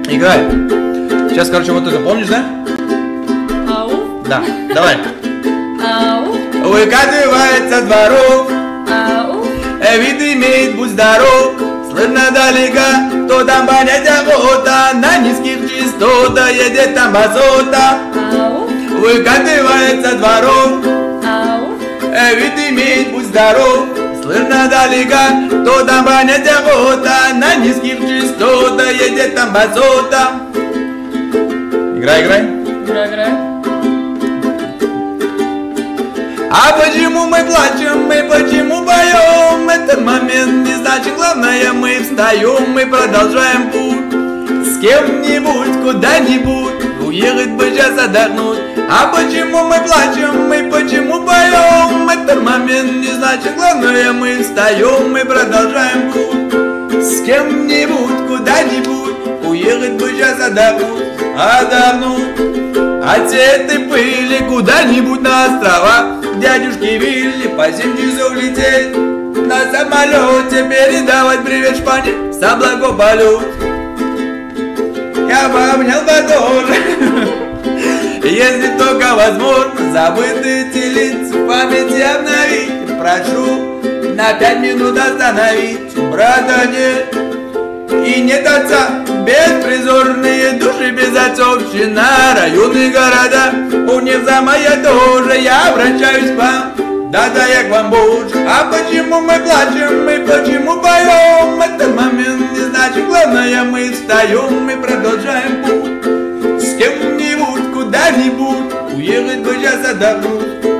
Играй. Сейчас, короче, вот это помнишь, да? Ау. Да, давай. Ау. Выкатывается дворов, Ау. вид имеет, будь здоров. Слышно далеко, кто там понять охота. На низких частотах едет там базота. Ау. Выкатывается дворов, Ау. вид имеет, будь здоров. Слышно далеко, кто там понять охота. На низких частотах едет там базота. Играй, играй. Играй. А почему мы плачем, мы почему поем? Этот момент не значит, главное мы встаем, мы продолжаем путь. С кем-нибудь, куда-нибудь, уехать бы сейчас отдохнуть. А почему мы плачем, мы почему поем? Этот момент не значит, главное мы встаем, мы продолжаем путь. С кем-нибудь, куда-нибудь, уехать бы сейчас отдохнуть. От всей этой пыли куда-нибудь на острова. Дядюшки Вилли по 7 часов лететь на самолете, передавать привет Шпане с облаков полет. Я бы обнял бы тоже, если только возможно, забытые эти лица в памяти обновить. Прошу на 5 минут остановить. Брата нет и нет отца, беспризорные души без отцовщина, районы, города, у Невзама я тоже, я обращаюсь к вам, да-да, я к вам Боже. А почему мы плачем, мы почему поем? Этот момент не значит, главное мы встаем, мы продолжаем путь. С кем-нибудь, куда-нибудь, уехать бы сейчас отдохнуть.